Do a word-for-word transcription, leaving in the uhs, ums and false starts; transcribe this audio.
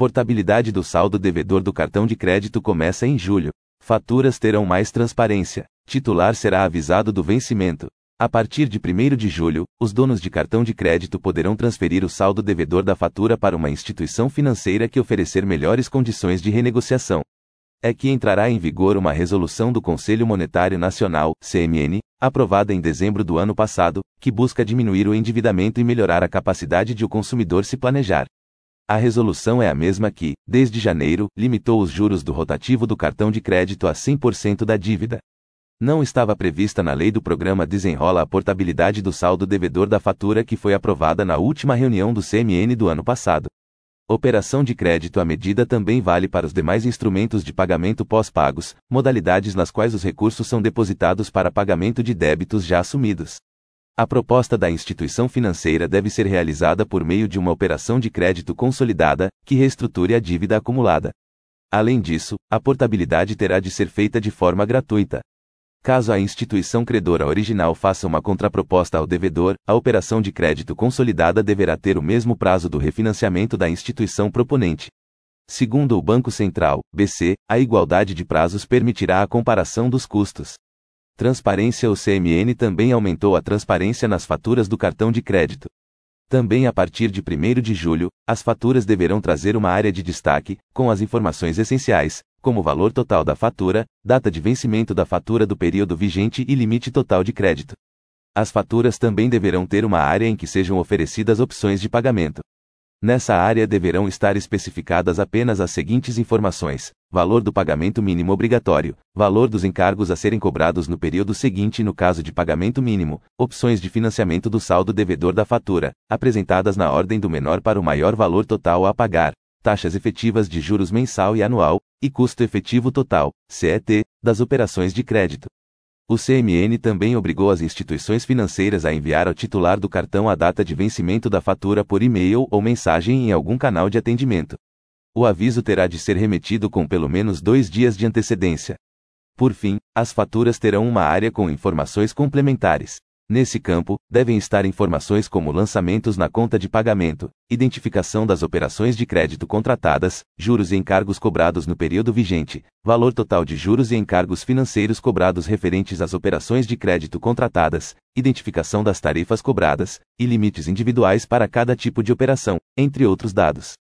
Portabilidade do saldo devedor do cartão de crédito começa em julho. Faturas terão mais transparência. Titular será avisado do vencimento. A partir de primeiro de julho, os donos de cartão de crédito poderão transferir o saldo devedor da fatura para uma instituição financeira que oferecer melhores condições de renegociação. É que entrará em vigor uma resolução do Conselho Monetário Nacional, C M N, aprovada em dezembro do ano passado, que busca diminuir o endividamento e melhorar a capacidade de o consumidor se planejar. A resolução é a mesma que, desde janeiro, limitou os juros do rotativo do cartão de crédito a cem por cento da dívida. Não estava prevista na lei do programa Desenrola a portabilidade do saldo devedor da fatura que foi aprovada na última reunião do C M N do ano passado. Operação de crédito à medida também vale para os demais instrumentos de pagamento pós-pagos, modalidades nas quais os recursos são depositados para pagamento de débitos já assumidos. A proposta da instituição financeira deve ser realizada por meio de uma operação de crédito consolidada, que reestruture a dívida acumulada. Além disso, a portabilidade terá de ser feita de forma gratuita. Caso a instituição credora original faça uma contraproposta ao devedor, a operação de crédito consolidada deverá ter o mesmo prazo do refinanciamento da instituição proponente. Segundo o Banco Central, B C, a igualdade de prazos permitirá a comparação dos custos. Transparência. O C M N também aumentou a transparência nas faturas do cartão de crédito. Também a partir de primeiro de julho, as faturas deverão trazer uma área de destaque, com as informações essenciais, como o valor total da fatura, data de vencimento da fatura do período vigente e limite total de crédito. As faturas também deverão ter uma área em que sejam oferecidas opções de pagamento. Nessa área deverão estar especificadas apenas as seguintes informações: valor do pagamento mínimo obrigatório, valor dos encargos a serem cobrados no período seguinte no caso de pagamento mínimo, opções de financiamento do saldo devedor da fatura, apresentadas na ordem do menor para o maior valor total a pagar, taxas efetivas de juros mensal e anual, e custo efetivo total, C E T, das operações de crédito. O C M N também obrigou as instituições financeiras a enviar ao titular do cartão a data de vencimento da fatura por e-mail ou mensagem em algum canal de atendimento. O aviso terá de ser remetido com pelo menos dois dias de antecedência. Por fim, as faturas terão uma área com informações complementares. Nesse campo, devem estar informações como lançamentos na conta de pagamento, identificação das operações de crédito contratadas, juros e encargos cobrados no período vigente, valor total de juros e encargos financeiros cobrados referentes às operações de crédito contratadas, identificação das tarifas cobradas, e limites individuais para cada tipo de operação, entre outros dados.